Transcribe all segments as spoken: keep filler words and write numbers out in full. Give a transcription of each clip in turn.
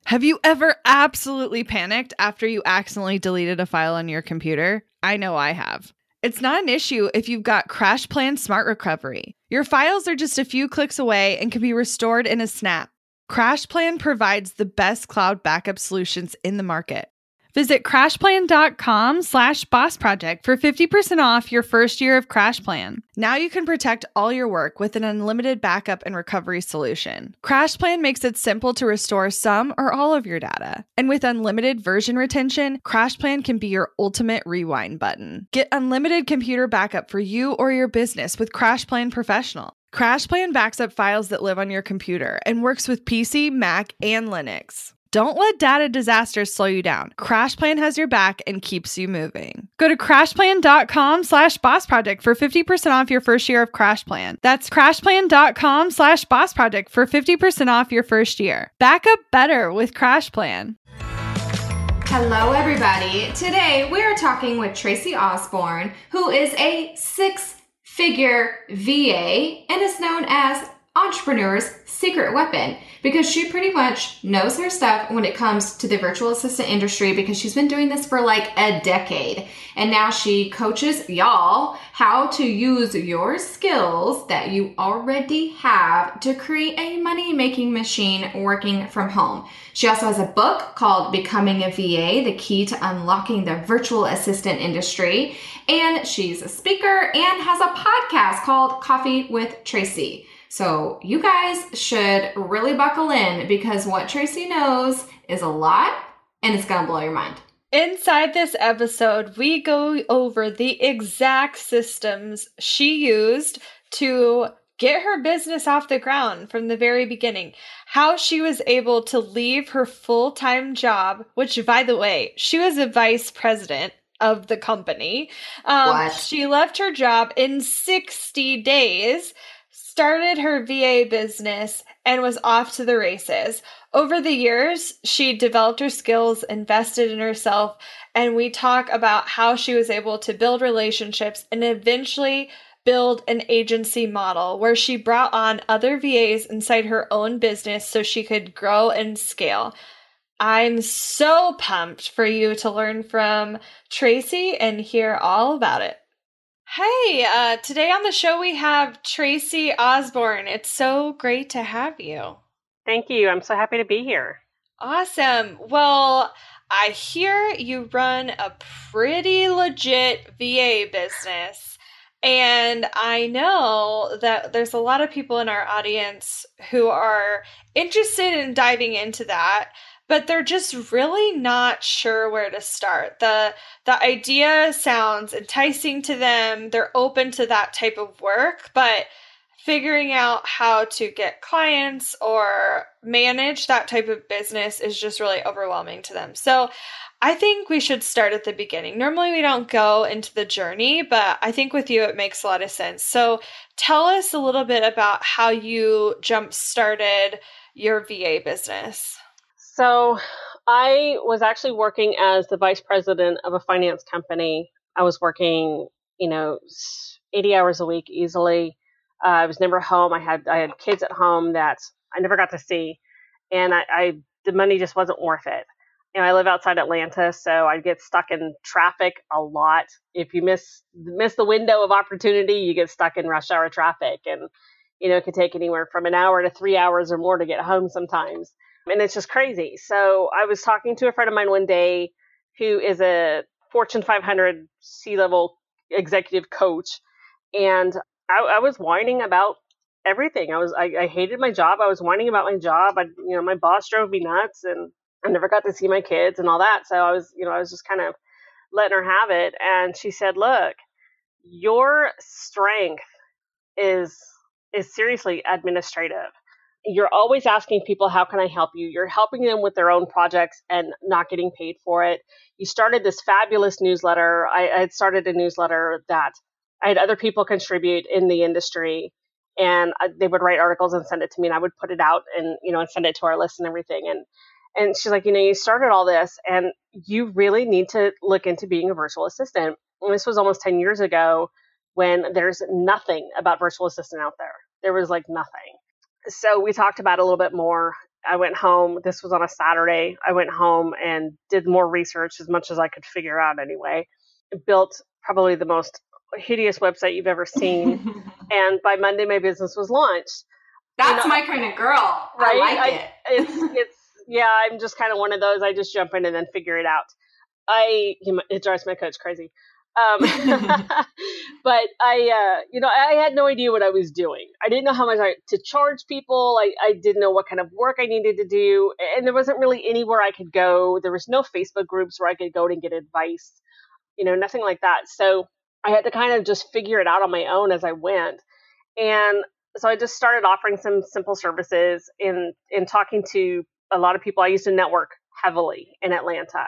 Have you ever absolutely panicked after you accidentally deleted a file on your computer? I know I have. It's not an issue if you've got CrashPlan Smart Recovery. Your files are just a few clicks away and can be restored in a snap. CrashPlan provides the best cloud backup solutions in the market. Visit crashplan.com slash boss project for fifty percent off your first year of CrashPlan. Now you can protect all your work with an unlimited backup and recovery solution. CrashPlan makes it simple to restore some or all of your data. And with unlimited version retention, CrashPlan can be your ultimate rewind button. Get unlimited computer backup for you or your business with CrashPlan Professional. CrashPlan backs up files that live on your computer and works with P C, Mac, and Linux. Don't let data disasters slow you down. CrashPlan has your back and keeps you moving. Go to crashplan.com slash boss project for fifty percent off your first year of CrashPlan. That's crashplan.com slash boss project for fifty percent off your first year. Back up better with CrashPlan. Hello, everybody. Today we are talking with Tracy Osborne, who is a six-figure V A and is known as entrepreneur's secret weapon because she pretty much knows her stuff when it comes to the virtual assistant industry because she's been doing this for like a decade. And now she coaches y'all how to use your skills that you already have to create a money-making machine working from home. She also has a book called Becoming a V A, The Key to Unlocking the Virtual Assistant Industry. And she's a speaker and has a podcast called Coffee with Tracy. So you guys should really buckle in because what Tracy knows is a lot and it's going to blow your mind. Inside this episode, we go over the exact systems she used to get her business off the ground from the very beginning. How she was able to leave her full-time job, which, by the way, she was a vice president of the company. Um, what? She left her job in sixty days, started her V A business, and was off to the races. Over the years, she developed her skills, invested in herself, and we talk about how she was able to build relationships and eventually build an agency model where she brought on other V As inside her own business so she could grow and scale. I'm so pumped for you to learn from Tracy and hear all about it. Hey, uh, today on the show we have Tracy Osborne. It's so great to have you. Thank you. I'm so happy to be here. Awesome. Well, I hear you run a pretty legit V A business, and I know that there's a lot of people in our audience who are interested in diving into that, but they're just really not sure where to start. The the idea sounds enticing to them. They're open to that type of work, but figuring out how to get clients or manage that type of business is just really overwhelming to them. So I think we should start at the beginning. Normally we don't go into the journey, but I think with you it makes a lot of sense. So tell us a little bit about how you jump-started your V A business. So I was actually working as the vice president of a finance company. I was working, you know, eighty hours a week easily. Uh, I was never home. I had I had kids at home that I never got to see, and I, I the money just wasn't worth it. You know, I live outside Atlanta, so I'd get stuck in traffic a lot. If you miss miss the window of opportunity, you get stuck in rush hour traffic, and you know it could take anywhere from an hour to three hours or more to get home sometimes. And it's just crazy. So I was talking to a friend of mine one day who is a Fortune five hundred C-level executive coach. And I, I was whining about everything. I was, I, I hated my job. I was whining about my job. I, you know, my boss drove me nuts and I never got to see my kids and all that. So I was, you know, I was just kind of letting her have it. And she said, look, your strength is, is seriously administrative. You're always asking people, how can I help you? You're helping them with their own projects and not getting paid for it. You started this fabulous newsletter. I, I had started a newsletter that I had other people contribute in the industry, and I, they would write articles and send it to me, and I would put it out and, you know, and send it to our list and everything. And, and she's like, you know, you started all this and you really need to look into being a virtual assistant. And this was almost ten years ago when there's nothing about virtual assistant out there. There was like nothing. So we talked about it a little bit more, I went home. This was on a Saturday. I went home and did more research as much as I could figure out anyway. Built probably the most hideous website you've ever seen. And by Monday, my business was launched. That's you know, my kind of girl. Right? I like I, it. it's, it's, yeah, I'm just kind of one of those. I just jump in and then figure it out. I, it drives my coach crazy. Um, but I, uh, you know, I had no idea what I was doing. I didn't know how much I, to charge people. I, I didn't know what kind of work I needed to do. And there wasn't really anywhere I could go. There was no Facebook groups where I could go to get advice, you know, nothing like that. So I had to kind of just figure it out on my own as I went. And so I just started offering some simple services in, in talking to a lot of people. I used to network heavily in Atlanta.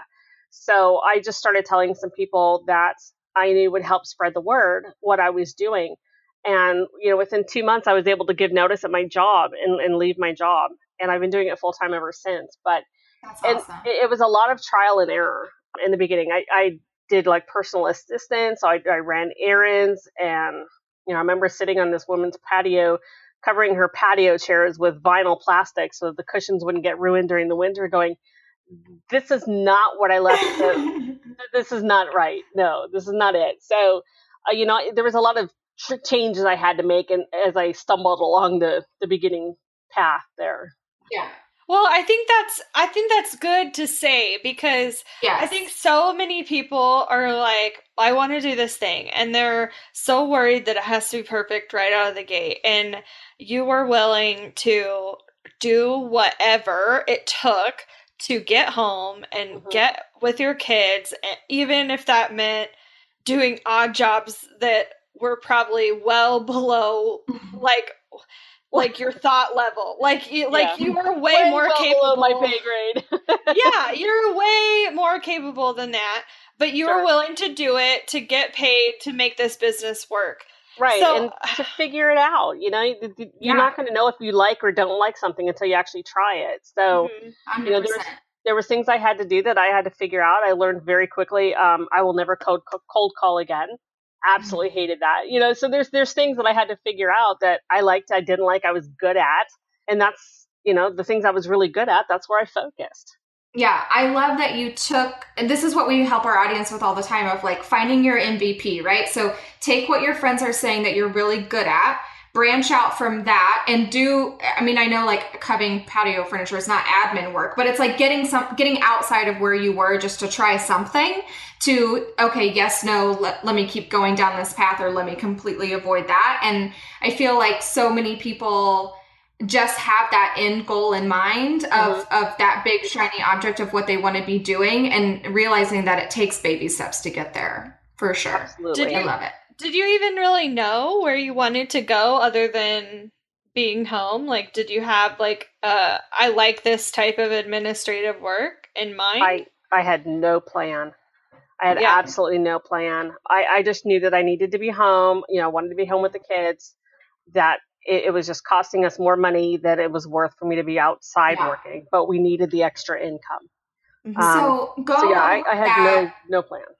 So I just started telling some people that I knew would help spread the word, what I was doing. And, you know, within two months, I was able to give notice at my job and, and leave my job. And I've been doing it full time ever since. But That's and awesome. it, it was a lot of trial and error in the beginning. I, I did like personal assistance. So I, I ran errands. And, you know, I remember sitting on this woman's patio, covering her patio chairs with vinyl plastic so the cushions wouldn't get ruined during the winter, going, this is not what I left. The, this is not right. No, this is not it. So, uh, you know, there was a lot of tr- changes I had to make, and as I stumbled along the, the beginning path there. Yeah. Well, I think that's I think that's good to say, because Yes. I think so many people are like, I want to do this thing, and they're so worried that it has to be perfect right out of the gate. And you were willing to do whatever it took to get home and Mhm. get with your kids, even if that meant doing odd jobs that were probably well below like like your thought level. Like you like Yeah. you were way, Way more well capable. below my pay grade. Yeah, you're way more capable than that, but you Sure. were willing to do it to get paid to make this business work. Right, So- and to figure it out. You know, you're Yeah. not going to know if you like or don't like something until you actually try it. So, Mhm. one you hundred know, there's percent. there was things I had to do that I had to figure out. I learned very quickly. Um, I will never cold cold call again. Absolutely hated that. You know, so there's there's things that I had to figure out that I liked, I didn't like, I was good at, and that's, you know, the things I was really good at. That's where I focused. Yeah, I love that you took, and this is what we help our audience with all the time, of like finding your M V P, right? So take what your friends are saying that you're really good at, branch out from that, and do, I mean, I know like covering patio furniture is not admin work, but it's like getting some, getting outside of where you were just to try something to, okay, yes, no, let, let me keep going down this path, or let me completely avoid that. And I feel like so many people just have that end goal in mind of, Mhm. of that big shiny object of what they want to be doing, and realizing that it takes baby steps to get there, for sure. Absolutely. Did I you- love it. Did you even really know where you wanted to go other than being home? Like, did you have like, uh, I like this type of administrative work in mind? I, I had no plan. I had Yeah. absolutely no plan. I, I just knew that I needed to be home. You know, I wanted to be home with the kids, that it, it was just costing us more money than it was worth for me to be outside Yeah. working, but we needed the extra income. Mhm. Um, So go So yeah, I, over I had that. no, no plan.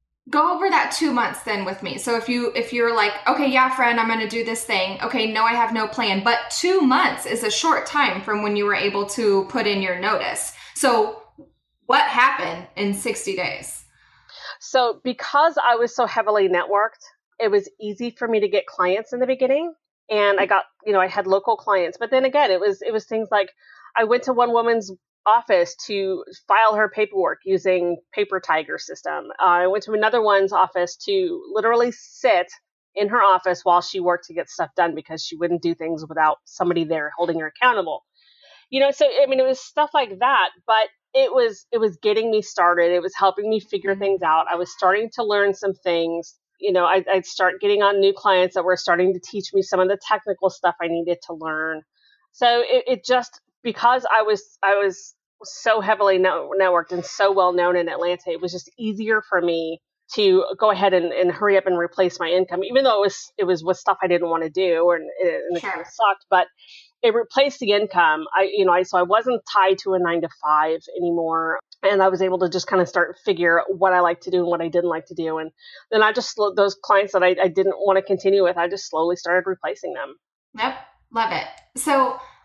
Go over that two months then with me. So if you if you're like, okay, yeah, friend, I'm going to do this thing. Okay, no, I have no plan. But two months is a short time from when you were able to put in your notice. So what happened in sixty days? So because I was so heavily networked, it was easy for me to get clients in the beginning. And I got, you know, I had local clients. But then again, it was it was things like I went to one woman's office to file her paperwork using Paper Tiger system. Uh, I went to another one's office to literally sit in her office while she worked to get stuff done, because she wouldn't do things without somebody there holding her accountable. You know, so I mean, it was stuff like that, but it was it was getting me started. It was helping me figure things out. I was starting to learn some things. You know, I, I'd start getting on new clients that were starting to teach me some of the technical stuff I needed to learn. So it, it just, because I was I was so heavily networked and so well known in Atlanta, it was just easier for me to go ahead and, and hurry up and replace my income, even though it was it was with stuff I didn't want to do, or and it Sure. kind of sucked. But it replaced the income. I, you know, I so I wasn't tied to a nine to five anymore, and I was able to just kind of start figure what I liked to do and what I didn't like to do. And then I just those clients that I, I didn't want to continue with, I just slowly started replacing them. Yep, love it. So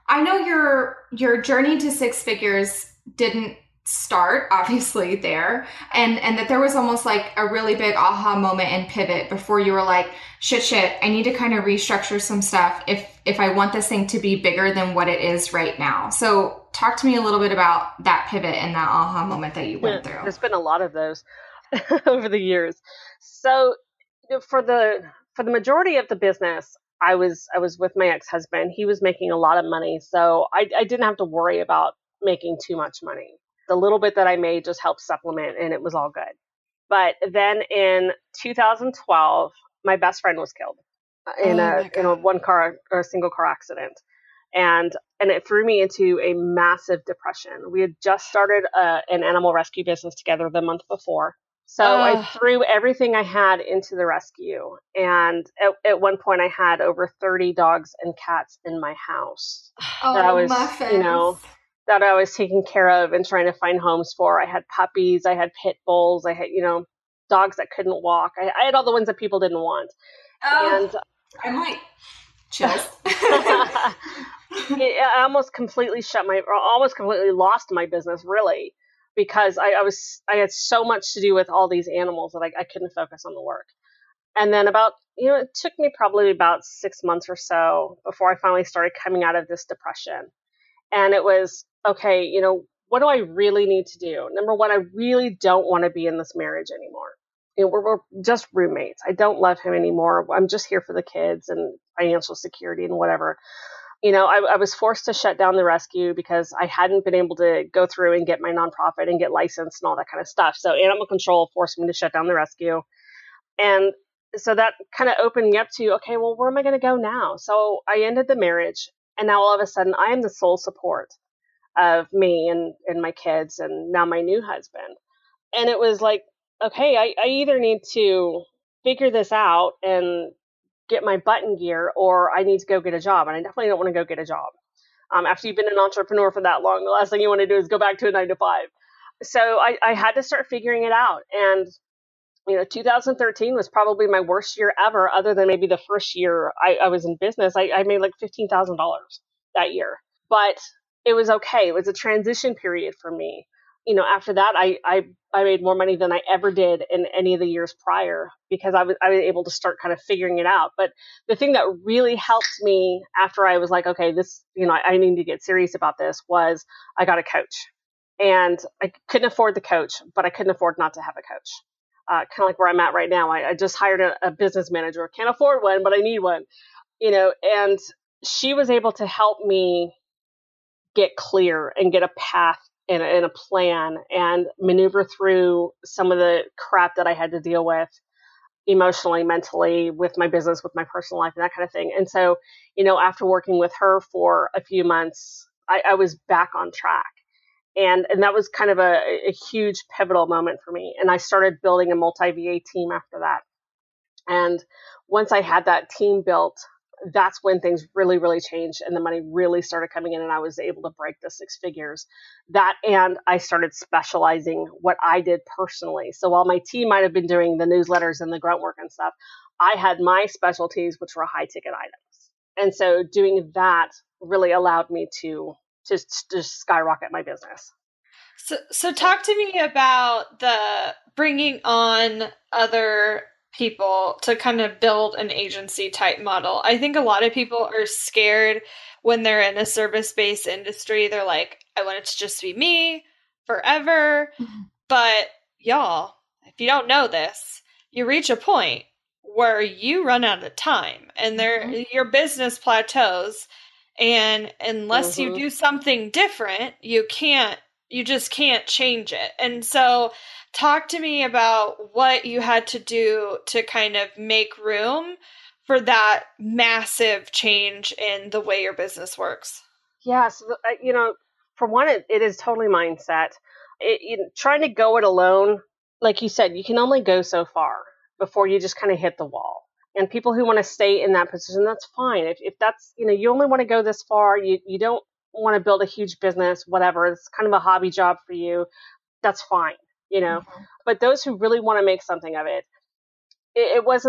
I know your your journey to six figures didn't start obviously there, and and that there was almost like a really big aha moment and pivot before you were like, shit shit, I need to kind of restructure some stuff if if I want this thing to be bigger than what it is right now. So talk to me a little bit about that pivot and that aha moment that you went through. There's been a lot of those over the years. So for the for the majority of the business, I was I was with my ex-husband. He was making a lot of money, so I, I didn't have to worry about making too much money. The little bit that I made just helped supplement, and it was all good. But then in two thousand twelve, my best friend was killed in Oh a my in a God. one car or a single car accident, and and it threw me into a massive depression. We had just started a, an animal rescue business together the month before. So I Ugh. threw everything I had into the rescue. And at, at one point, I had over thirty dogs and cats in my house that I Oh, was, you know, muffins. that I was taking care of and trying to find homes for. I had puppies, I had pit bulls, I had, you know, dogs that couldn't walk. I, I had all the ones that people didn't want. Oh, And I'm like chills. it, I almost completely shut my, or almost completely lost my business, really, because I, I was, I had so much to do with all these animals that I, I couldn't focus on the work. And then about, you know, it took me probably about six months or so before I finally started coming out of this depression. And it was, okay, you know, what do I really need to do? Number one, I really don't want to be in this marriage anymore. You know, we're, we're just roommates. I don't love him anymore. I'm just here for the kids and financial security and whatever. You know, I, I was forced to shut down the rescue because I hadn't been able to go through and get my nonprofit and get licensed and all that kind of stuff. So animal control forced me to shut down the rescue. And so that kind of opened me up to, okay, well, where am I going to go now? So I ended the marriage. And now all of a sudden I am the sole support of me and, and my kids and now my new husband. And it was like, okay, I, I either need to figure this out and get my butt in gear, or I need to go get a job. And I definitely don't want to go get a job. Um, after you've been an entrepreneur for that long, the last thing you want to do is go back to a nine to five. So I, I had to start figuring it out. And, you know, two thousand thirteen was probably my worst year ever, other than maybe the first year I, I was in business. I, I made like fifteen thousand dollars that year. But it was okay. It was a transition period for me. You know, after that, I, I, I made more money than I ever did in any of the years prior because I was, I was able to start kind of figuring it out. But the thing that really helped me after I was like, okay, this, you know, I, I need to get serious about this, was I got a coach. And I couldn't afford the coach, but I couldn't afford not to have a coach. Uh, kind of like where I'm at right now. I, I just hired a, a business manager. Can't afford one, but I need one, you know, and she was able to help me get clear and get a path and a, and a plan and maneuver through some of the crap that I had to deal with emotionally, mentally, with my business, with my personal life, and that kind of thing. And so, you know, after working with her for a few months, I, I was back on track. And and that was kind of a, a huge pivotal moment for me. And I started building a multi-V A team after that. And once I had that team built, that's when things really, really changed and the money really started coming in and I was able to break the six figures. That, and I started specializing what I did personally. So while my team might have been doing the newsletters and the grunt work and stuff, I had my specialties, which were high ticket items. And so doing that really allowed me to just, just skyrocket my business. So, so talk to me about the bringing on other people to kind of build an agency type model. I think a lot of people are scared when they're in a service-based industry. They're like, I want it to just be me forever. Mm-hmm. But y'all, if you don't know this, you reach a point where you run out of time and there mm-hmm. your business plateaus. And unless mm-hmm. you do something different, you can't, you just can't change it. And so talk to me about what you had to do to kind of make room for that massive change in the way your business works. Yeah. So, you know, for one, it, it is totally mindset. It, you know, trying to go it alone, like you said, you can only go so far before you just kind of hit the wall. And people who want to stay in that position, that's fine. If if that's, you know, you only want to go this far, you, you don't want to build a huge business, whatever, it's kind of a hobby job for you, that's fine, you know. Mm-hmm. But those who really want to make something of it, it, it wasn't,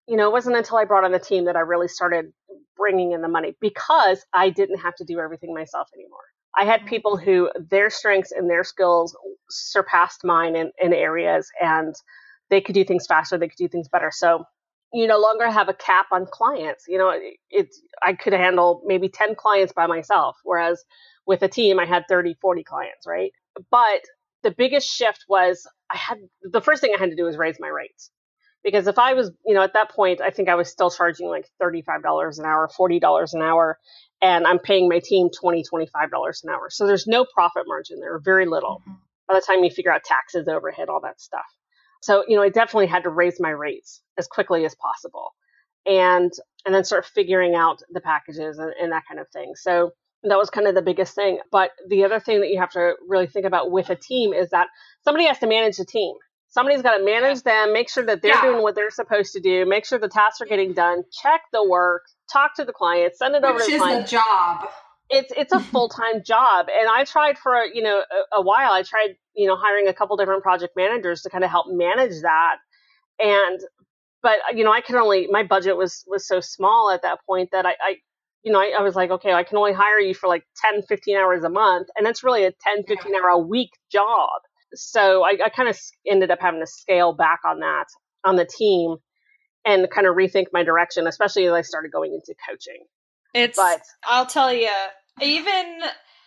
you know, it wasn't until I brought on the team that I really started bringing in the money because I didn't have to do everything myself anymore. I had people who their strengths and their skills surpassed mine in, in areas, and they could do things faster. They could do things better. So you no longer have a cap on clients. You know, it, it's, I could handle maybe ten clients by myself, whereas with a team, I had thirty, forty clients, right? But the biggest shift was I had, the first thing I had to do was raise my rates. Because if I was, you know, at that point, I think I was still charging like thirty-five dollars an hour, forty dollars an hour, and I'm paying my team twenty dollars, twenty-five dollars an hour. So there's no profit margin there, very little, mm-hmm. by the time you figure out taxes, overhead, all that stuff. So, you know, I definitely had to raise my rates as quickly as possible and and then start figuring out the packages and, and that kind of thing. So that was kind of the biggest thing. But the other thing that you have to really think about with a team is that somebody has to manage the team. Somebody's got to manage them, make sure that they're yeah. doing what they're supposed to do, make sure the tasks are getting done, check the work, talk to the client, send it Which over to the is client. Which is a job. It's it's a full-time job. And I tried for, you know, a, a while. I tried, you know, hiring a couple different project managers to kind of help manage that. And, but, you know, I could only, my budget was, was so small at that point that I, I you know, I, I was like, okay, I can only hire you for like ten, fifteen hours a month. And that's really a ten, fifteen hour a week job. So I, I kind of ended up having to scale back on that, on the team, and kind of rethink my direction, especially as I started going into coaching. It's, but I'll tell you, even,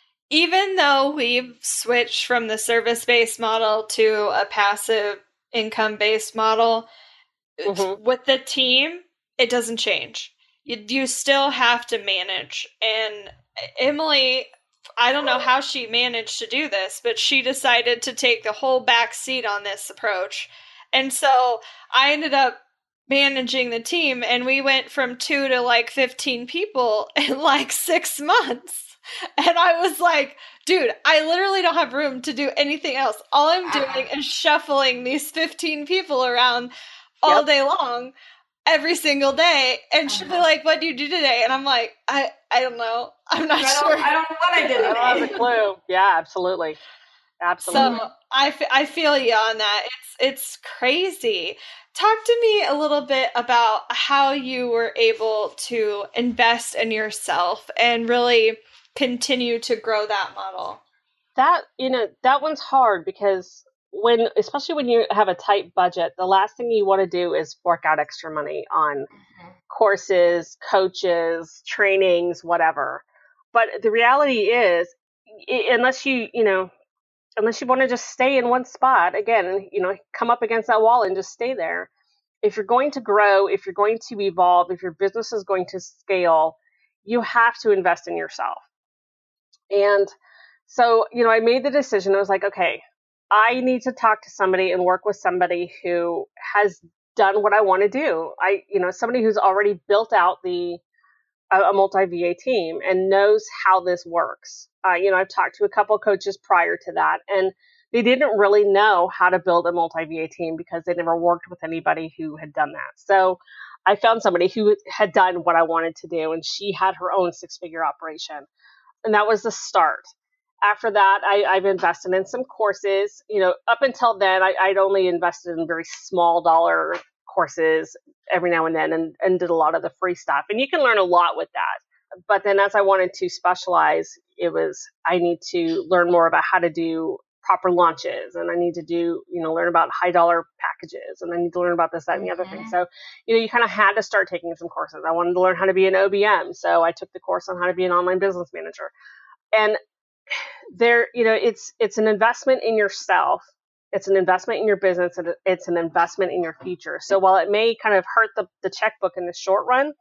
even though we've switched from the service-based model to a passive income-based model, mm-hmm. with the team, it doesn't change. You, you still have to manage. And Emily, I don't know how she managed to do this, but she decided to take the whole back seat on this approach. And so I ended up managing the team, and we went from two to like fifteen people in like six months. And I was like, dude, I literally don't have room to do anything else. All I'm doing is shuffling these fifteen people around all yep. day long, every single day. And she'll be like, what do you do today? And I'm like, I, I don't know. I'm not I sure. I don't know what I did today. I don't have a clue. Yeah, absolutely. Absolutely. So I, f- I feel you on that. It's, it's crazy. Talk to me a little bit about how you were able to invest in yourself and really continue to grow that model. That, you know, that one's hard because when, especially when you have a tight budget, the last thing you want to do is fork out extra money on mm-hmm. courses, coaches, trainings, whatever. But the reality is, unless you, you know, unless you want to just stay in one spot, again, you know, come up against that wall and just stay there. If you're going to grow, if you're going to evolve, if your business is going to scale, you have to invest in yourself. And so, you know, I made the decision. I was like, okay, I need to talk to somebody and work with somebody who has done what I want to do. I, you know, somebody who's already built out the a multi-V A team and knows how this works. Uh, you know, I've talked to a couple of coaches prior to that, and they didn't really know how to build a multi-V A team because they never worked with anybody who had done that. So I found somebody who had done what I wanted to do, and she had her own six-figure operation. And that was the start. After that, I, I've invested in some courses. You know, up until then, I, I'd only invested in very small dollar courses every now and then and, and did a lot of the free stuff. And you can learn a lot with that. But then as I wanted to specialize, it was, I need to learn more about how to do proper launches, and I need to do, you know, learn about high dollar packages, and I need to learn about this, that, and the other thing. So, you know, you kind of had to start taking some courses. I wanted to learn how to be an O B M. So I took the course on how to be an online business manager. And there, you know, it's, it's an investment in yourself. It's an investment in your business, and it's an investment in your future. So while it may kind of hurt the, the checkbook in the short run,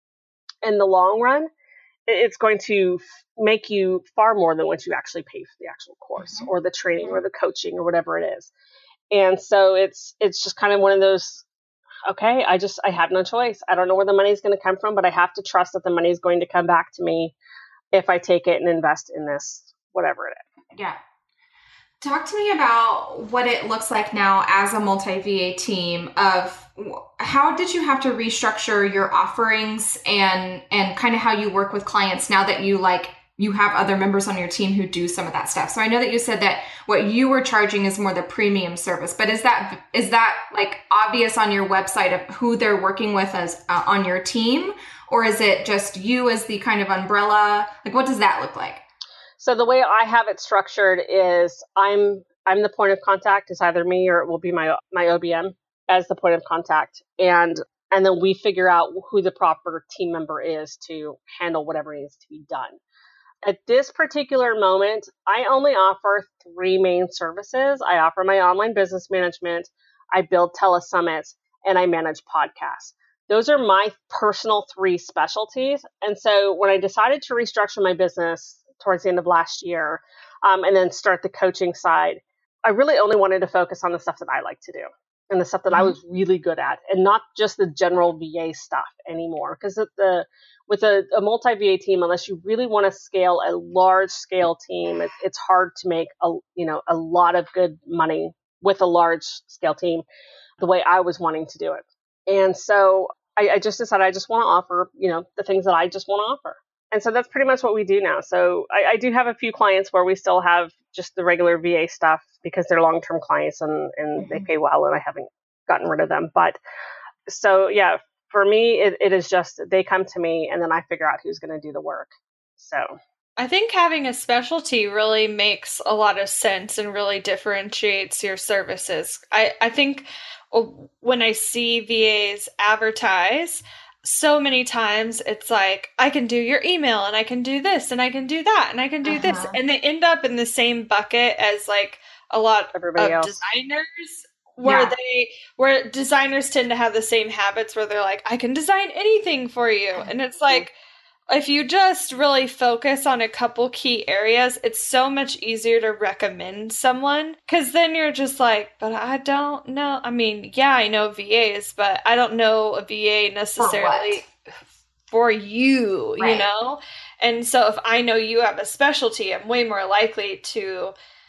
in the long run, it's going to make you far more than what you actually pay for the actual course mm-hmm. or the training or the coaching or whatever it is. And so it's it's just kind of one of those, okay, I just, I have no choice. I don't know where the money is going to come from, but I have to trust that the money is going to come back to me if I take it and invest in this, whatever it is. Yeah. Talk to me about what it looks like now as a multi-V A team. Of how did you have to restructure your offerings and and kind of how you work with clients now that you like you have other members on your team who do some of that stuff. So I know that you said that what you were charging is more the premium service, but is that is that like obvious on your website of who they're working with as uh, on your team, or is it just you as the kind of umbrella? Like, what does that look like? So the way I have it structured is I'm I'm the point of contact. It's either me or it will be my my O B M as the point of contact, and and then we figure out who the proper team member is to handle whatever needs to be done. At this particular moment, I only offer three main services. I offer my online business management, I build telesummits, and I manage podcasts. Those are my personal three specialties. And so when I decided to restructure my business towards the end of last year, um, and then start the coaching side, I really only wanted to focus on the stuff that I like to do and the stuff that mm-hmm. I was really good at, and not just the general V A stuff anymore. Because the with a, a multi-V A team, unless you really want to scale a large scale team, it, it's hard to make a you know a lot of good money with a large scale team the way I was wanting to do it. And so I, I just decided I just want to offer you know the things that I just want to offer. And so that's pretty much what we do now. So I, I do have a few clients where we still have just the regular V A stuff because they're long-term clients and, and mm-hmm. they pay well, and I haven't gotten rid of them. But so, yeah, for me, it, it is just they come to me and then I figure out who's going to do the work. So I think having a specialty really makes a lot of sense and really differentiates your services. I, I think when I see V As advertise, so many times it's like, I can do your email and I can do this and I can do that and I can do uh-huh. this. And they end up in the same bucket as like a lot Everybody of else. designers where Yeah. they, where designers tend to have the same habits where they're like, I can design anything for you. And it's like, if you just really focus on a couple key areas, it's so much easier to recommend someone, because then you're just like, but I don't know. I mean, yeah, I know V As, but I don't know a V A necessarily for, for you, Right. you know? And so if I know you have a specialty, I'm way more likely to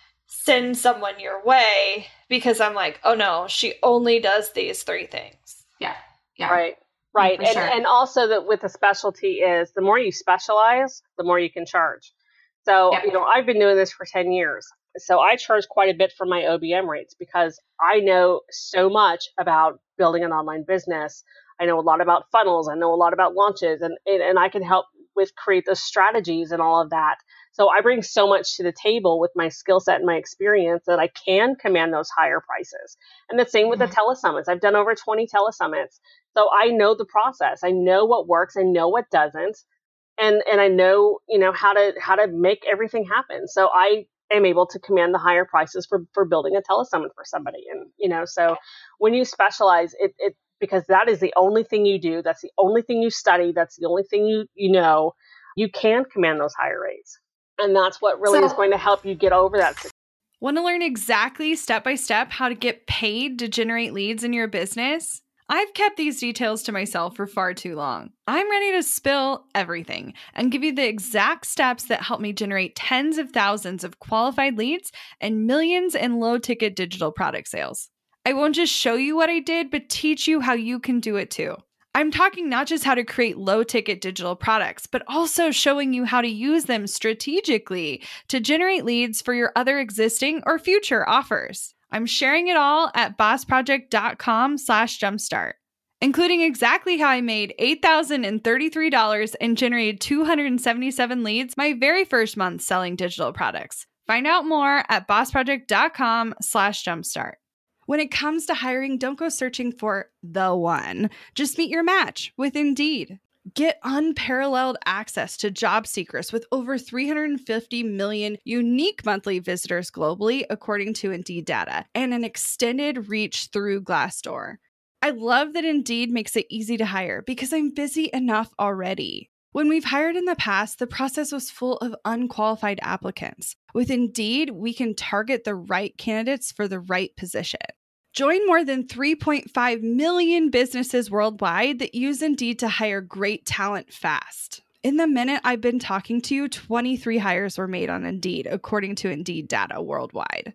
send someone your way because I'm like, oh no, she only does these three things. Yeah. Yeah. Right. Right. For And sure. and also that with the specialty is the more you specialize, the more you can charge. So, Yep. you know, I've been doing this for ten years. So I charge quite a bit for my O B M rates because I know so much about building an online business. I know a lot about funnels. I know a lot about launches, and, and, and I can help with create those strategies and all of that. So I bring so much to the table with my skill set and my experience that I can command those higher prices. And the same with Mhm. the telesummits. I've done over twenty telesummits. So I know the process. I know what works. I know what doesn't. And, and I know, you know, how to, how to make everything happen. So I am able to command the higher prices for, for building a telesummit for somebody. And, you know, so when you specialize it, it, because that is the only thing you do. That's the only thing you study. That's the only thing you, you know, you can command those higher rates. And that's what really So- is going to help you get over that. Want to learn exactly step by step how to get paid to generate leads in your business? I've kept these details to myself for far too long. I'm ready to spill everything and give you the exact steps that help me generate tens of thousands of qualified leads and millions in low-ticket digital product sales. I won't just show you what I did, but teach you how you can do it too. I'm talking not just how to create low-ticket digital products, but also showing you how to use them strategically to generate leads for your other existing or future offers. I'm sharing it all at bossproject.com slash jumpstart, including exactly how I made eight thousand thirty-three dollars and generated two hundred seventy-seven leads my very first month selling digital products. Find out more at bossproject.com slash jumpstart. When it comes to hiring, don't go searching for the one. Just meet your match with Indeed. Get unparalleled access to job seekers with over three hundred fifty million unique monthly visitors globally, according to Indeed data, and an extended reach through Glassdoor. I love that Indeed makes it easy to hire because I'm busy enough already. When we've hired in the past, the process was full of unqualified applicants. With Indeed, we can target the right candidates for the right position. Join more than three point five million businesses worldwide that use Indeed to hire great talent fast. In the minute I've been talking to you, twenty-three hires were made on Indeed, according to Indeed data worldwide.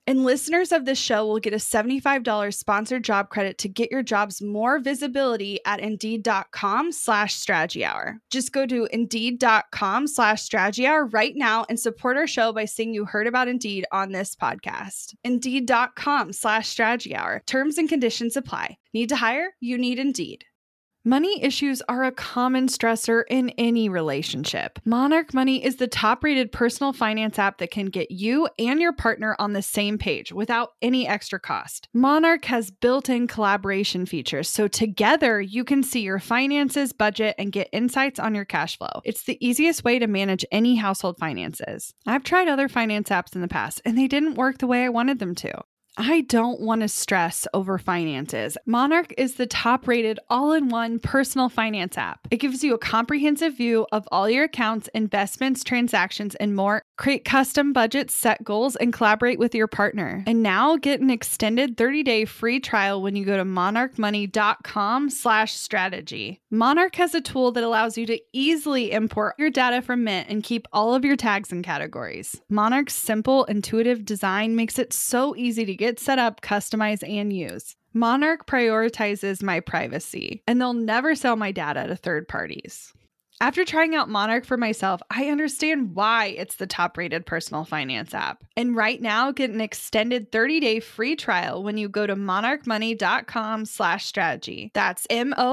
And listeners of this show will get a seventy-five dollars sponsored job credit to get your jobs more visibility at indeed.com slash strategy hour. Just go to indeed.com slash strategy hour right now and support our show by saying you heard about Indeed on this podcast. Indeed.com slash strategy hour. Terms and conditions apply. Need to hire? You need Indeed. Money issues are a common stressor in any relationship. Monarch Money is the top-rated personal finance app that can get you and your partner on the same page without any extra cost. Monarch has built-in collaboration features, so together you can see your finances, budget, and get insights on your cash flow. It's the easiest way to manage any household finances. I've tried other finance apps in the past, and they didn't work the way I wanted them to. I don't want to stress over finances. Monarch is the top-rated all-in-one personal finance app. It gives you a comprehensive view of all your accounts, investments, transactions, and more. Create custom budgets, set goals, and collaborate with your partner. And now get an extended thirty-day free trial when you go to monarchmoney.com slash strategy. Monarch has a tool that allows you to easily import your data from Mint and keep all of your tags and categories. Monarch's simple, intuitive design makes it so easy to get set up, customize, and use. Monarch prioritizes my privacy, and they'll never sell my data to third parties. After trying out Monarch for myself, I understand why it's the top-rated personal finance app. And right now, get an extended thirty-day free trial when you go to monarchmoney.com slash strategy. That's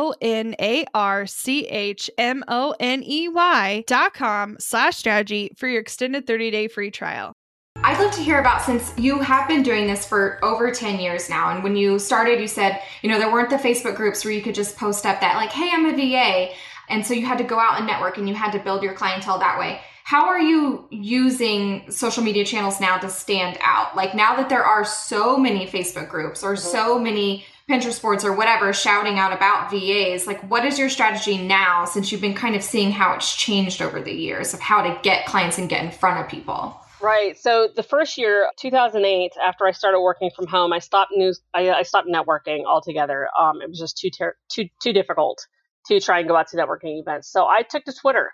M-O-N-A-R-C-H-M-O-N-E-Y dot com slash strategy for your extended thirty-day free trial. I'd love to hear about, since you have been doing this for over ten years now, and when you started, you said, you know, there weren't the Facebook groups where you could just post up that like, hey, I'm a V A. And so you had to go out and network and you had to build your clientele that way. How are you using social media channels now to stand out? Like now that there are so many Facebook groups or so many Pinterest boards or whatever shouting out about V As, like what is your strategy now, since you've been kind of seeing how it's changed over the years of how to get clients and get in front of people? Right. So the first year, two thousand eight, after I started working from home, I stopped news. I, I stopped networking altogether. Um, it was just too ter- too too difficult to try and go out to networking events. So I took to Twitter,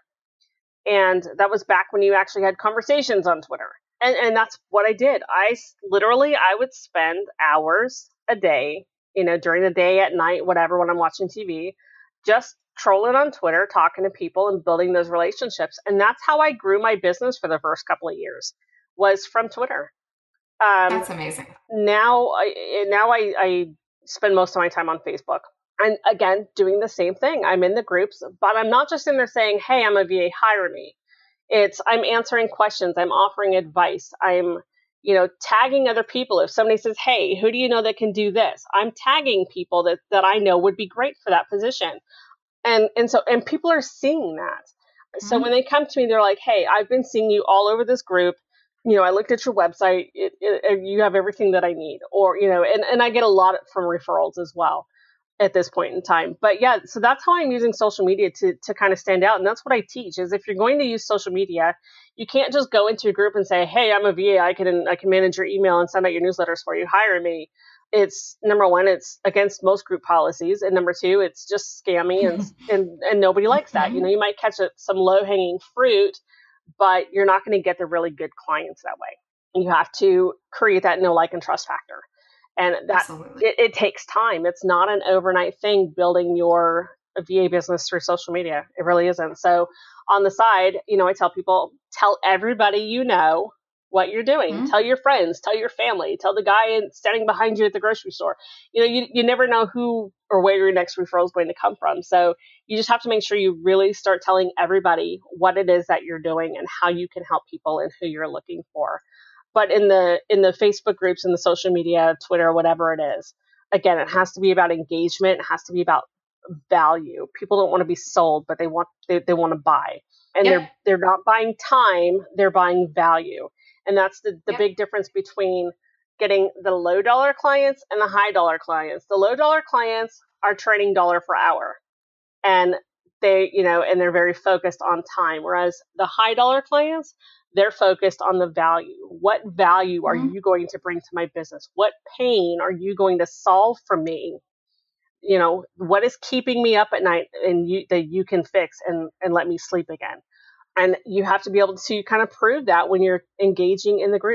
and that was back when you actually had conversations on Twitter, and and that's what I did. I literally I would spend hours a day, you know, during the day, at night, whatever, when I'm watching T V, just trolling on Twitter, talking to people and building those relationships. And that's how I grew my business for the first couple of years, was from Twitter. Um, that's amazing. Now I, now I, I spend most of my time on Facebook. And again, doing the same thing. I'm in the groups, but I'm not just in there saying, hey, I'm a V A, hire me. It's I'm answering questions. I'm offering advice. I'm, you know, tagging other people. If somebody says, hey, who do you know that can do this? I'm tagging people that, that I know would be great for that position. And and so and people are seeing that. So mm-hmm. when they come to me, they're like, hey, I've been seeing you all over this group. You know, I looked at your website. It, it, you have everything that I need. Or, you know, and, and I get a lot from referrals as well at this point in time. But yeah, so that's how I'm using social media to to kind of stand out. And that's what I teach is if you're going to use social media, you can't just go into a group and say, hey, I'm a V A. I can I can manage your email and send out your newsletters for you. Hire me. It's number one, it's against most group policies. And number two, it's just scammy and and, and nobody likes that. You know, you might catch a, some low hanging fruit, but you're not going to get the really good clients that way. And you have to create that know, like, and trust factor. And that it, it takes time. It's not an overnight thing building your V A business through social media. It really isn't. So on the side, you know, I tell people, tell everybody you know what you're doing. Mm-hmm. Tell your friends, tell your family, tell the guy standing behind you at the grocery store. You know, you, you never know who or where your next referral is going to come from. So you just have to make sure you really start telling everybody what it is that you're doing and how you can help people and who you're looking for. But in the in the Facebook groups and the social media, Twitter, whatever it is, again, it has to be about engagement. It has to be about value. People don't want to be sold, but they want they, they want to buy. And yep. they're they're not buying time, they're buying value. And that's the, the yep. big difference between getting the low dollar clients and the high dollar clients. The low dollar clients are trading dollar for hour. And they, you know, and they're very focused on time. Whereas the high dollar clients, they're focused on the value. What value are mm-hmm. you going to bring to my business? What pain are you going to solve for me? You know, what is keeping me up at night and you, that you can fix and, and let me sleep again? And you have to be able to kind of prove that when you're engaging in the groups.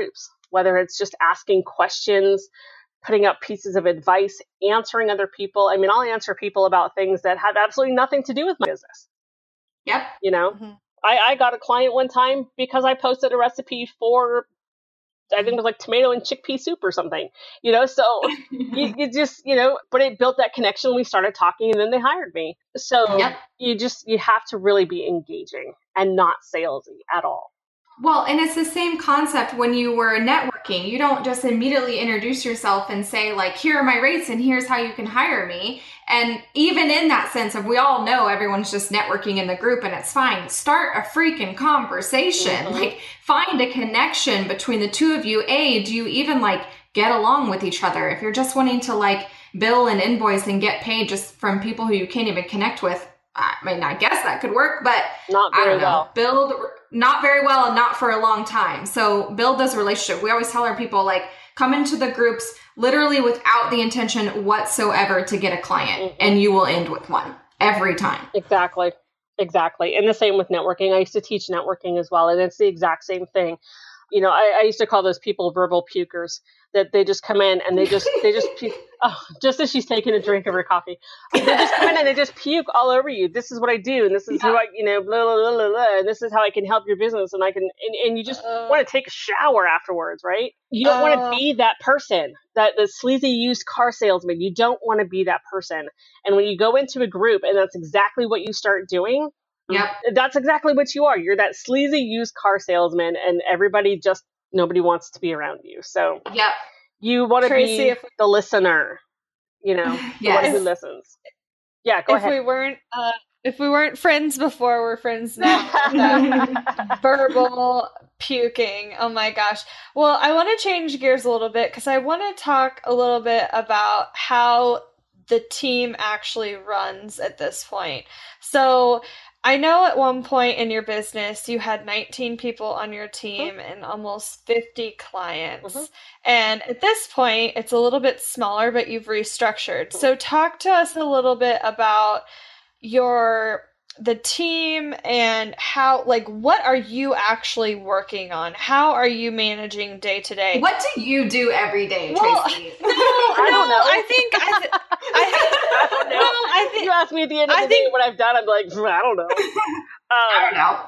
whether it's just asking questions, putting up pieces of advice, answering other people. I mean, I'll answer people about things that have absolutely nothing to do with my business. Yep. You know, mm-hmm. I, I got a client one time because I posted a recipe for, I think it was like tomato and chickpea soup or something, you know, so you, you just, you know, but it built that connection. We started talking and then they hired me. So yep. you just, you have to really be engaging and not salesy at all. Well, and it's the same concept when you were networking. You don't just immediately introduce yourself and say, like, here are my rates and here's how you can hire me. And even in that sense of, we all know everyone's just networking in the group and it's fine. Start a freaking conversation. Mm-hmm. Like, find a connection between the two of you. A, do you even like get along with each other? If you're just wanting to like bill and invoice and get paid just from people who you can't even connect with, I mean, I guess that could work, but not very I don't know. well. Build not very well and not for a long time. So build this relationship. We always tell our people, like, come into the groups literally without the intention whatsoever to get a client, mm-hmm. and you will end with one every time. Exactly. Exactly. And the same with networking. I used to teach networking as well, and it's the exact same thing. You know, I, I used to call those people verbal pukers, that they just come in and they just, they just puke. Oh, just as she's taking a drink of her coffee, they just come in and they just puke all over you. This is what I do. And this is yeah. who I, you know, blah, blah, blah, blah, blah, and this is how I can help your business. And I can, and, and you just uh, want to take a shower afterwards, right? You don't uh, want to be that person, that the sleazy used car salesman. You don't want to be that person. And when you go into a group and that's exactly what you start doing, yep. that's exactly what you are. You're that sleazy used car salesman, and everybody just, nobody wants to be around you. So yep. you want to be if, the listener, you know, the yes. one who listens. Yeah, go if ahead. If we weren't, uh, if we weren't friends before, we're friends now. Verbal puking. Oh my gosh. Well, I want to change gears a little bit because I want to talk a little bit about how the team actually runs at this point. So I know at one point in your business, you had nineteen people on your team mm-hmm. and almost fifty clients. Mm-hmm. And at this point, it's a little bit smaller, but you've restructured. Mm-hmm. So talk to us a little bit about your the team and how, like, what are you actually working on? How are you managing day to day? What do you do every day, well, Tracy? No, I don't no, know. I think I, th- I, I don't know. No, I think you ask me at the end of I the think, day what I've done. I'm like, I don't know. Um, I don't know.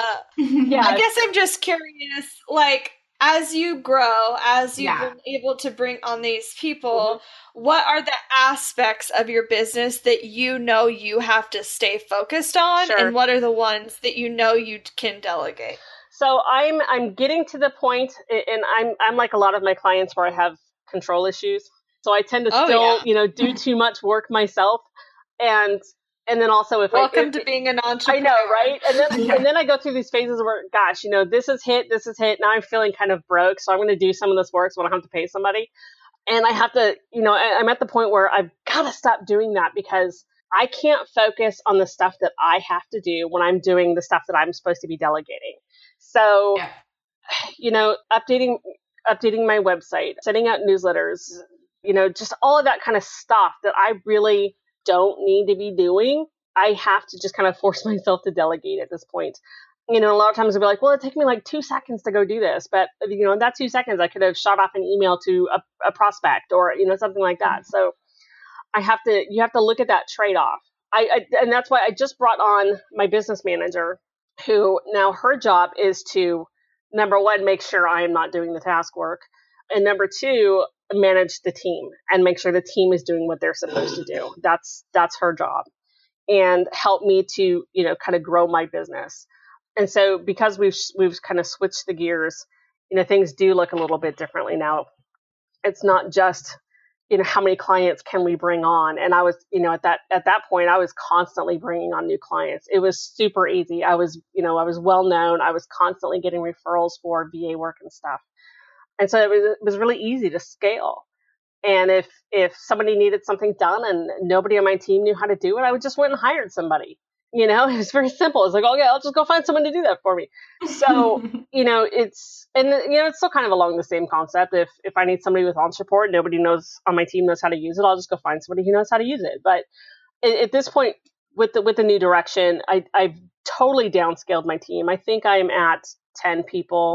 Uh, yeah. I guess I'm just curious, like, as you grow, as you've yeah. been able to bring on these people, mm-hmm. what are the aspects of your business that you know you have to stay focused on, sure. and what are the ones that you know you can delegate? So I'm I'm getting to the point, and I'm I'm like a lot of my clients where I have control issues. So I tend to oh, still, yeah. you know, do too much work myself, and and then also if welcome I, if, to being an entrepreneur. I know, right? And then and then I go through these phases where, gosh, you know, this is hit, this is hit. Now I'm feeling kind of broke, so I'm going to do some of this work so I don't have to pay somebody. And I have to, you know, I, I'm at the point where I've got to stop doing that because I can't focus on the stuff that I have to do when I'm doing the stuff that I'm supposed to be delegating. So, yeah. you know, updating updating my website, sending out newsletters, you know, just all of that kind of stuff that I really don't need to be doing. I have to just kind of force myself to delegate at this point. You know, a lot of times I'll be like, well, it took me like two seconds to go do this. But, you know, in that two seconds, I could have shot off an email to a, a prospect or, you know, something like that. So I have to, you have to look at that trade-off. I, I and that's why I just brought on my business manager, who now her job is to, number one, make sure I am not doing the task work. And number two, manage the team and make sure the team is doing what they're supposed to do. That's that's her job, and help me to, you know, kind of grow my business. And so because we've we've kind of switched the gears, you know, things do look a little bit differently now. It's not just, you know, how many clients can we bring on? And I was, you know, at that at that point, I was constantly bringing on new clients. It was super easy. I was, you know, I was well known. I was constantly getting referrals for V A work and stuff. And so it was, it was really easy to scale. And if if somebody needed something done and nobody on my team knew how to do it, I would just went and hired somebody. You know, it's very simple. It's like, okay, I'll just go find someone to do that for me. So, you know, it's, and, you know, it's still kind of along the same concept. If if I need somebody with launch support, nobody knows on my team knows how to use it, I'll just go find somebody who knows how to use it. But at, at this point, with the with the new direction, I, I've totally downscaled my team. I think I'm at ten people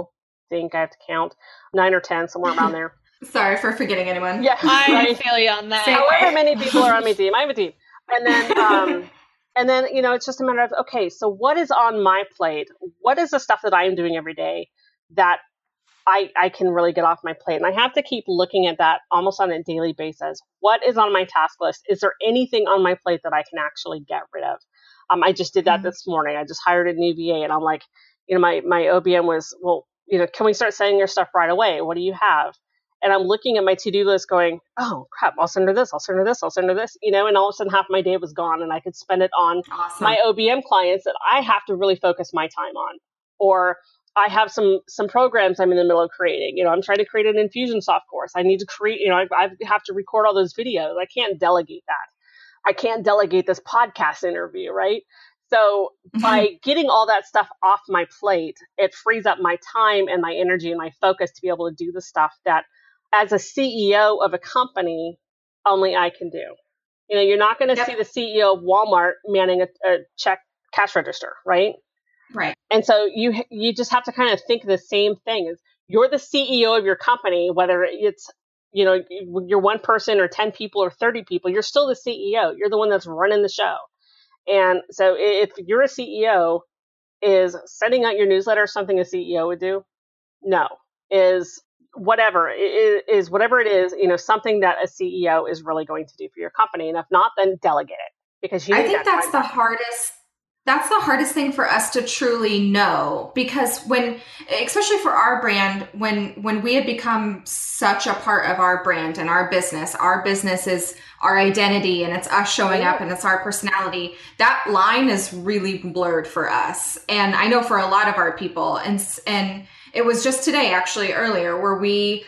think I have to count nine or ten, somewhere around there. Sorry for forgetting anyone. Yeah, I right? feel you on that. However many people are on my team, I have a team. And then, um, and then, you know, it's just a matter of, okay, so what is on my plate? What is the stuff that I am doing every day that I, I can really get off my plate? And I have to keep looking at that almost on a daily basis. What is on my task list? Is there anything on my plate that I can actually get rid of? Um, I just did that mm-hmm. this morning. I just hired a new V A, and I'm like, you know, my, my O B M was, well, you know, can we start sending your stuff right away? What do you have? And I'm looking at my to-do list going, oh, crap, I'll send her this, I'll send her this, I'll send her this, you know, and all of a sudden half my day was gone, and I could spend it on awesome. my O B M clients that I have to really focus my time on. Or I have some some programs I'm in the middle of creating. You know, I'm trying to create an Infusionsoft course. I need to create, you know, I, I have to record all those videos. I can't delegate that. I can't delegate this podcast interview, right? So by getting all that stuff off my plate, it frees up my time and my energy and my focus to be able to do the stuff that as a C E O of a company, only I can do. You know, you're not going to yep. see the C E O of Walmart manning a, a check cash register, right? Right. And so you you just have to kind of think the same thing. Is you're the C E O of your company, whether it's, you know, you're one person or ten people or thirty people, you're still the C E O. You're the one that's running the show. And so if you're a C E O, is sending out your newsletter something a C E O would do? No. Is whatever is, is whatever it is, you know, something that a C E O is really going to do for your company. And if not, then delegate it, because you need I think that that's the back. hardest. That's the hardest thing for us to truly know, because when, especially for our brand, when, when we had become such a part of our brand and our business, our business is our identity and it's us showing yeah. up and it's our personality, that line is really blurred for us. And I know for a lot of our people, and, and it was just today, actually earlier, where we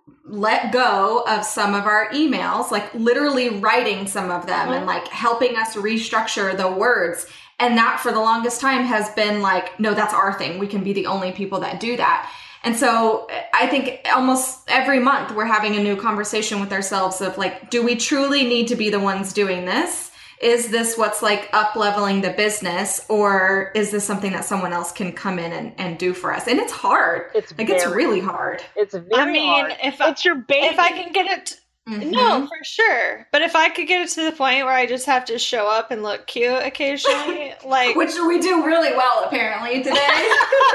let go of some of our emails, like literally writing some of them mm-hmm. and like helping us restructure the words. And that for the longest time has been like, no, that's our thing. We can be the only people that do that. And so I think almost every month we're having a new conversation with ourselves of like, do we truly need to be the ones doing this? Is this what's like up leveling the business, or is this something that someone else can come in and, and do for us? And it's hard. It's like, very, it's really hard. It's very I mean, hard. If I, it's your baby. If I can get it, mm-hmm. no, for sure. But if I could get it to the point where I just have to show up and look cute occasionally, like which we do really well apparently today.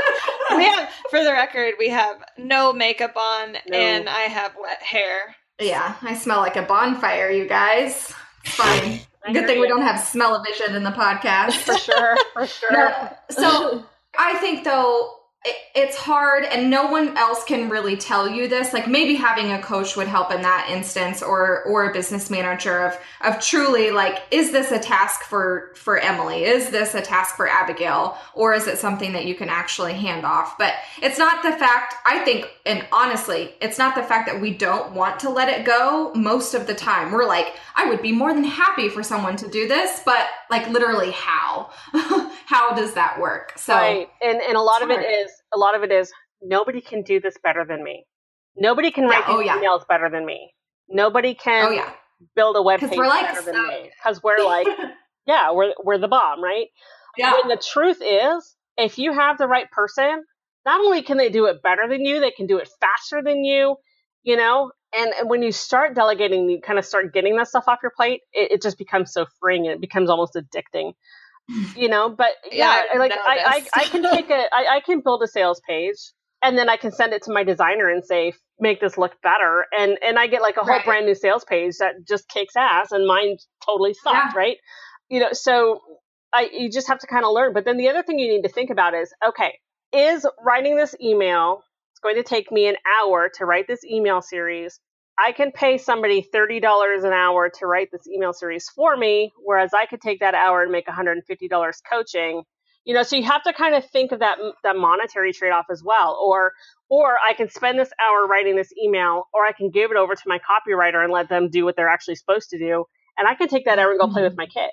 We have, for the record, we have no makeup on no. and I have wet hair. Yeah, I smell like a bonfire, you guys. It's fine. Good thing we don't have smell-o-vision in the podcast. For sure, for sure. No, so I think though, it, it's hard and no one else can really tell you this. Like maybe having a coach would help in that instance, or or a business manager of of truly like, is this a task for, for Emily? Is this a task for Abigail? Or is it something that you can actually hand off? But it's not the fact, I think, and honestly, it's not the fact that we don't want to let it go. Most of the time we're like, I would be more than happy for someone to do this, but like literally how? How does that work? So right. And and a lot of it is a lot of it is nobody can do this better than me. Nobody can write yeah. oh, these yeah. emails better than me. Nobody can oh, yeah. build a web page like, better than so. me. Because we're like, yeah, we're we're the bomb, right? Yeah. When the truth is, if you have the right person, not only can they do it better than you, they can do it faster than you, you know? And, and when you start delegating, you kind of start getting that stuff off your plate, it, it just becomes so freeing and it becomes almost addicting. You know, but yeah, yeah like I, I, I can take a, I, I can build a sales page and then I can send it to my designer and say, make this look better. And, and I get like a whole right. brand new sales page that just kicks ass and mine totally sucked. Yeah. Right. You know, so I, you just have to kind of learn. But then the other thing you need to think about is, okay, is writing this email, it's going to take me an hour to write this email series. I can pay somebody thirty dollars an hour to write this email series for me, whereas I could take that hour and make one hundred fifty dollars coaching. You know, so you have to kind of think of that that monetary trade-off as well. Or or I can spend this hour writing this email, or I can give it over to my copywriter and let them do what they're actually supposed to do. And I can take that hour and go mm-hmm. play with my kids.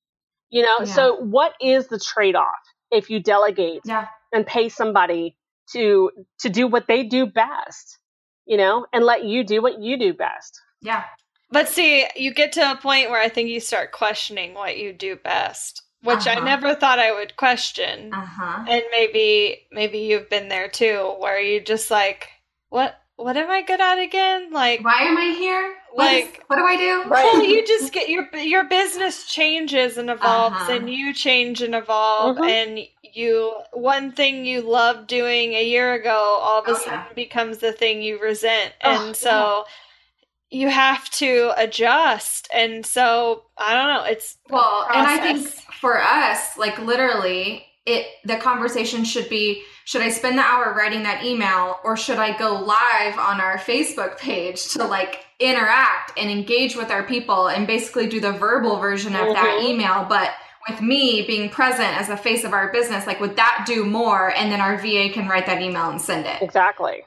You know, yeah. So what is the trade-off if you delegate yeah. and pay somebody to to do what they do best? You know, and let you do what you do best. Yeah. But see, you get to a point where I think you start questioning what you do best. which Uh-huh. I never thought I would question. Uh-huh. And maybe maybe you've been there too, where you just like, what what am I good at again? Like, why am I here? What like is, what do I do? Right. well, you just get your your business changes and evolves, Uh-huh. and you change and evolve, Mhm. and you one thing you loved doing a year ago all of a Oh, sudden yeah. becomes the thing you resent, Oh, and so you have to adjust. And so I don't know. It's a Well, and I think process. for us, like literally, it the conversation should be, should I spend the hour writing that email, or should I go live on our Facebook page to like interact and engage with our people and basically do the verbal version of that Mhm. email, but with me being present as the face of our business, like would that do more? And then our V A can write that email and send it. Exactly.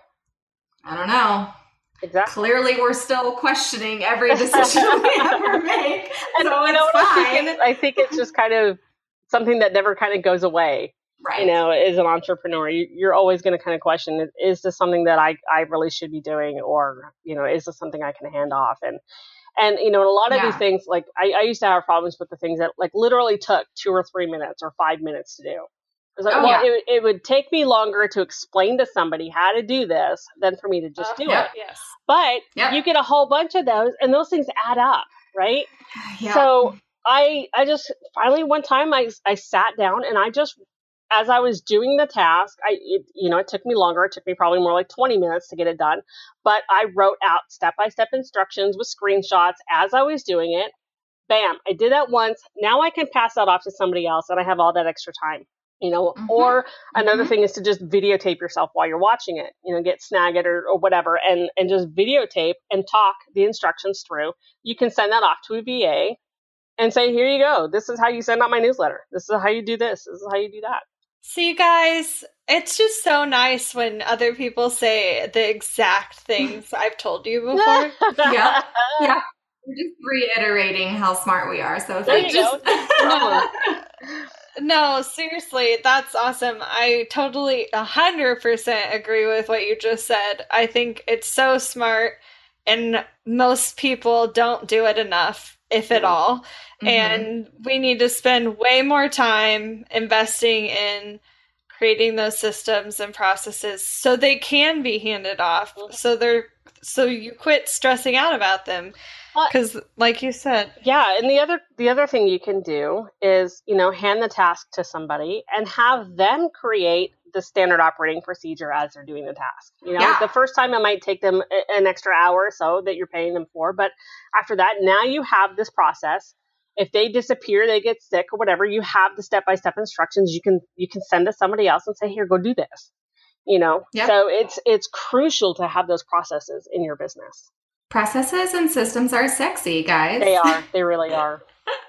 I don't know. Exactly. Clearly, we're still questioning every decision we ever make. And So you know it's what I fine. think? It's, I think it's just kind of something that never kind of goes away. Right. You know, as an entrepreneur, you, you're always going to kind of question: is this something that I I really should be doing, or you know, is this something I can hand off? And and you know, a lot of Yeah. these things, like I, I used to have problems with the things that like literally took two or three minutes or five minutes to do. It was like, Oh, well, yeah. it, it would take me longer to explain to somebody how to do this than for me to just Uh, do yep. it. Yes. But Yep. you get a whole bunch of those, and those things add up, right? Yeah. So I I just finally one time I I sat down and I just, as I was doing the task, I it, you know it took me longer. It took me probably more like twenty minutes to get it done, but I wrote out step by step instructions with screenshots as I was doing it. Bam! I did that once. Now I can pass that off to somebody else, and I have all that extra time. You know, Mhm. or another Mhm. thing is to just videotape yourself while you're watching it. You know, get Snagit or, or whatever, and and just videotape and talk the instructions through. You can send that off to a V A and say, here you go. This is how you send out my newsletter. This is how you do this. This is how you do that. See, guys, it's just so nice when other people say the exact things I've told you before. Yeah. Yeah. We're just reiterating how smart we are. So There thank you go. just- No, seriously, that's awesome. I totally one hundred percent agree with what you just said. I think it's so smart, and most people don't do it enough, if at Mhm. all. Mhm. And we need to spend way more time investing in creating those systems and processes so they can be handed off. So they're so you quit stressing out about them. Uh, Because, like you said, Yeah, and the other the other thing you can do is, you know, hand the task to somebody and have them create the standard operating procedure as they're doing the task. You know, Yeah. the first time it might take them a- an extra hour or so that you're paying them for, but after that, now you have this process. If they disappear, they get sick or whatever, you have the step-by-step instructions. You can you can send to somebody else and say, "Here, go do this." You know, Yep. so it's it's crucial to have those processes in your business. Processes and systems are sexy, guys. They are. They really are.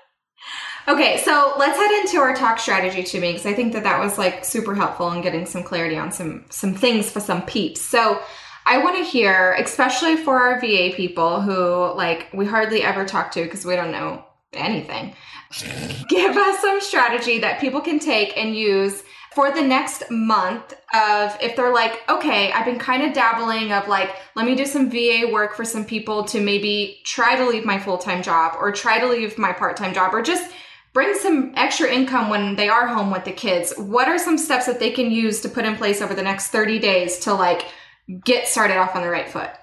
Okay, so let's head into our talk strategy to me, because I think that that was like super helpful in getting some clarity on some some things for some peeps. So I want to hear, especially for our V A people who like we hardly ever talk to because we don't know anything. Give us some strategy that people can take and use for the next month of if they're like, okay, I've been kind of dabbling of like, let me do some V A work for some people to maybe try to leave my full-time job or try to leave my part-time job or just bring some extra income when they are home with the kids. What are some steps that they can use to put in place over the next thirty days to like get started off on the right foot?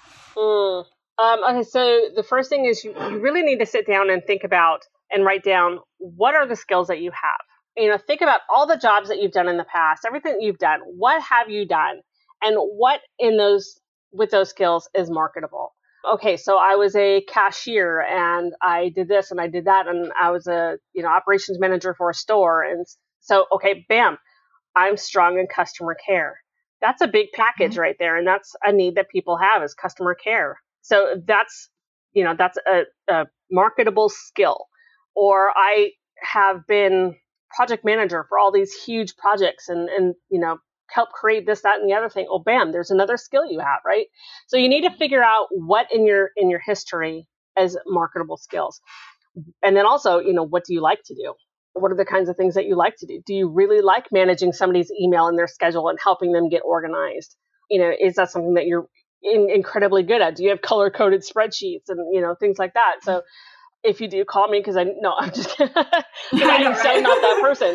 Mm. Um, okay, so the first thing is you, you really need to sit down and think about and write down what are the skills that you have. You know, think about all the jobs that you've done in the past, everything that you've done. What have you done? And what in those, with those skills is marketable? Okay, so I was a cashier and I did this and I did that and I was a, you know, operations manager for a store. And so, okay, bam, I'm strong in customer care. That's a big package Mm-hmm. right there. And that's a need that people have is customer care. So that's, you know, that's a, a marketable skill. Or I have been project manager for all these huge projects and, and, you know, help create this, that, and the other thing. Oh, bam, there's another skill you have, right? So you need to figure out what in your, in your history as marketable skills. And then also, you know, what do you like to do? What are the kinds of things that you like to do? Do you really like managing somebody's email and their schedule and helping them get organized? You know, is that something that you're in, incredibly good at? Do you have color coded spreadsheets and, you know, things like that? So if you do, call me because I no, I'm just kidding. I'm so not that person.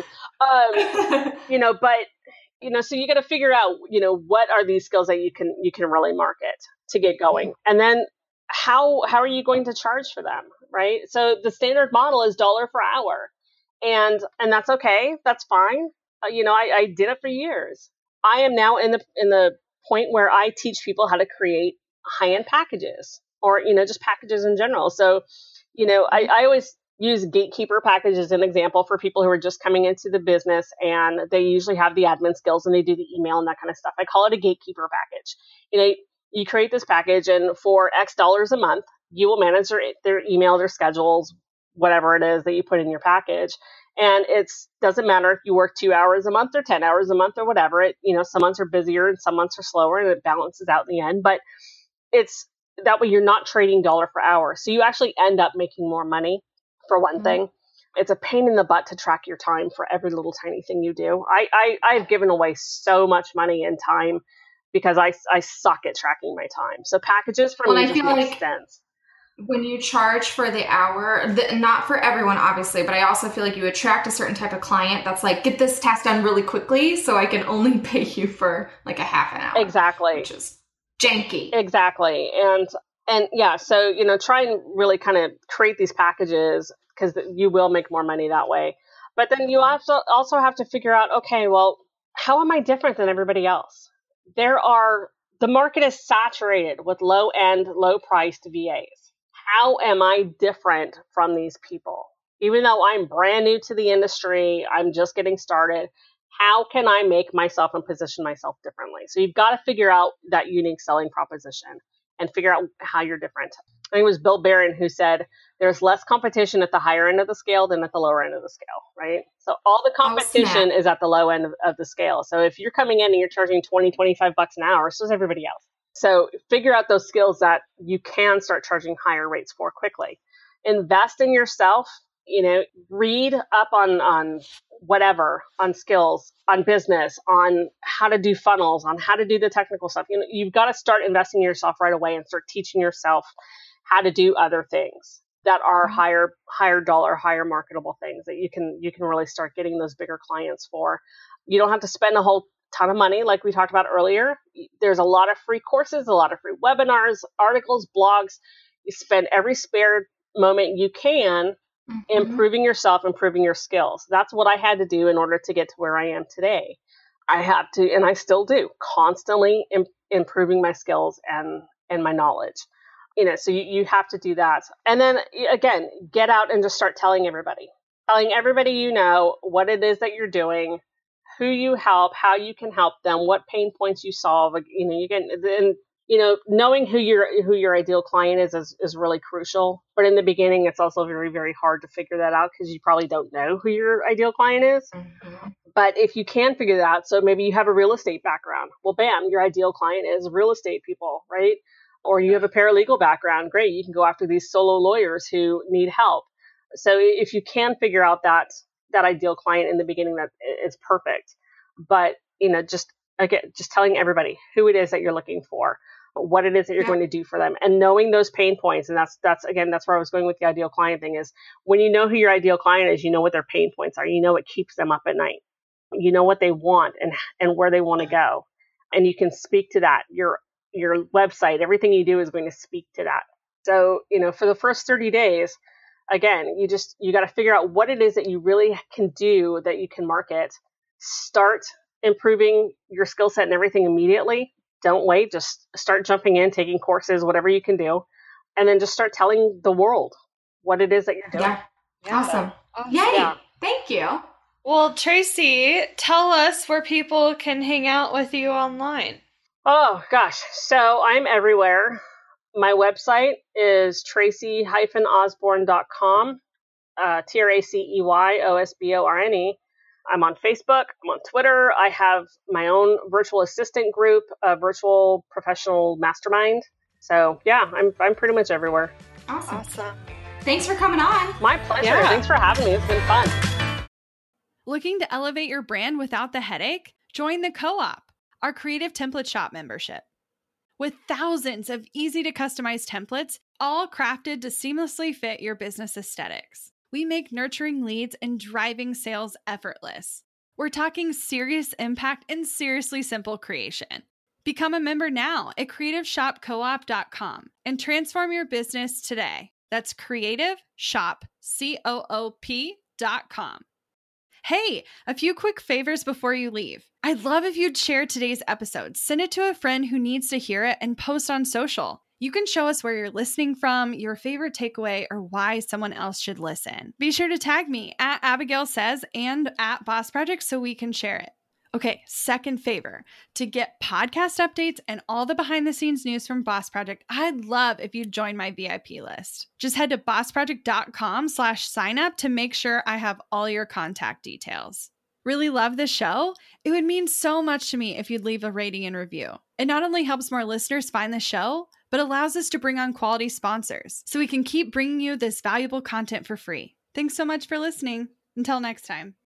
Um, you know, but you know, so you got to figure out, you know, what are these skills that you can you can really market to get going, and then how how are you going to charge for them, right? So the standard model is dollar per hour, and and that's okay, that's fine. Uh, you know, I, I did it for years. I am now in the in the point where I teach people how to create high end packages, or you know, just packages in general. So, you know, I, I always use Gatekeeper package as an example for people who are just coming into the business and they usually have the admin skills and they do the email and that kind of stuff. I call it a Gatekeeper package. You know, you create this package and for X dollars a month, you will manage their, their email, their schedules, whatever it is that you put in your package. And it's doesn't matter if you work two hours a month or ten hours a month or whatever. It, you know, some months are busier and some months are slower and it balances out in the end. But it's that way you're not trading dollar for hour. So you actually end up making more money. For one thing, it's a pain in the butt to track your time for every little tiny thing you do. I, I, I've given away so much money and time because I, I suck at tracking my time. So packages for well, me I just feel make like sense. When you charge for the hour, the, not for everyone, obviously, but I also feel like you attract a certain type of client that's like, get this task done really quickly so I can only pay you for like a half an hour. Exactly. Which is janky. Exactly. And And yeah, so, you know, try and really kind of create these packages because you will make more money that way. But then you also also have to figure out, okay, well, how am I different than everybody else? There are, the market is saturated with low end, low priced V As. How am I different from these people? Even though I'm brand new to the industry, I'm just getting started. How can I make myself and position myself differently? So you've got to figure out that unique selling proposition and figure out how you're different. I think it was Bill Barron who said, there's less competition at the higher end of the scale than at the lower end of the scale, right? So all the competition oh, is at the low end of, of the scale. So if you're coming in and you're charging twenty, twenty-five bucks an hour, so is everybody else. So figure out those skills that you can start charging higher rates for quickly. Invest in yourself, you know, read up on, on whatever, on skills, on business, on how to do funnels, on how to do the technical stuff. You know, you've got to start investing in yourself right away and start teaching yourself how to do other things that are mm-hmm. higher, higher dollar, higher marketable things that you can, you can really start getting those bigger clients for. You don't have to spend a whole ton of money like we talked about earlier. There's a lot of free courses, a lot of free webinars, articles, blogs. You spend every spare moment you can mm-hmm. improving yourself, improving your skills. That's what I had to do in order to get to where I am today. I had to, and I still do, constantly im- improving my skills and, and my knowledge. You know, so you, you have to do that. And then again, get out and just start telling everybody, telling everybody you know what it is that you're doing, who you help, how you can help them, what pain points you solve. You know, you can, and you know, knowing who your who your ideal client is, is is really crucial. But in the beginning, it's also very, very hard to figure that out because you probably don't know who your ideal client is. Mm-hmm. But if you can figure that out, so maybe you have a real estate background. Well, bam, your ideal client is real estate people, right? Or you have a paralegal background. Great, you can go after these solo lawyers who need help. So if you can figure out that that ideal client in the beginning, that is perfect. But you know, just again, just telling everybody who it is that you're looking for, what it is that you're yeah. going to do for them, and knowing those pain points. And that's that's again, that's where I was going with the ideal client thing is when you know who your ideal client is, you know what their pain points are. You know what keeps them up at night. You know what they want and and where they want to go, and you can speak to that. Your your website, everything you do is going to speak to that. So you know, for the first thirty days, again, you just you got to figure out what it is that you really can do that you can market. Start improving your skill set and everything immediately. Don't wait. Just start jumping in, taking courses, whatever you can do, and then just start telling the world what it is that you're doing. Yeah. yeah. Awesome. awesome. Yay. Yeah. Thank you. Well, Tracy, tell us where people can hang out with you online. Oh, gosh. So I'm everywhere. My website is tracy dash osborne dot com, uh, T R A C E Y O S B O R N E. I'm on Facebook. I'm on Twitter. I have my own virtual assistant group, a virtual professional mastermind. So yeah, I'm I'm pretty much everywhere. Awesome. Awesome. Thanks for coming on. My pleasure. Yeah. Thanks for having me. It's been fun. Looking to elevate your brand without the headache? Join the Co-op, our creative template shop membership. with thousands of easy to customize templates, all crafted to seamlessly fit your business aesthetics. We make nurturing leads and driving sales effortless. We're talking serious impact and seriously simple creation. Become a member now at creative shop co op dot com and transform your business today. That's creative shop coop dot com. Hey, a few quick favors before you leave. I'd love if you'd share today's episode, send it to a friend who needs to hear it, and post on social. You can show us where you're listening from, your favorite takeaway, or why someone else should listen. Be sure to tag me at Abigail Says and at Boss Project so we can share it. Okay, second favor. To get podcast updates and all the behind the scenes news from Boss Project, I'd love if you'd join my V I P list. Just head to boss project dot com slash sign up to make sure I have all your contact details. Really love the show? It would mean so much to me if you'd leave a rating and review. It not only helps more listeners find the show, but allows us to bring on quality sponsors so we can keep bringing you this valuable content for free. Thanks so much for listening. Until next time.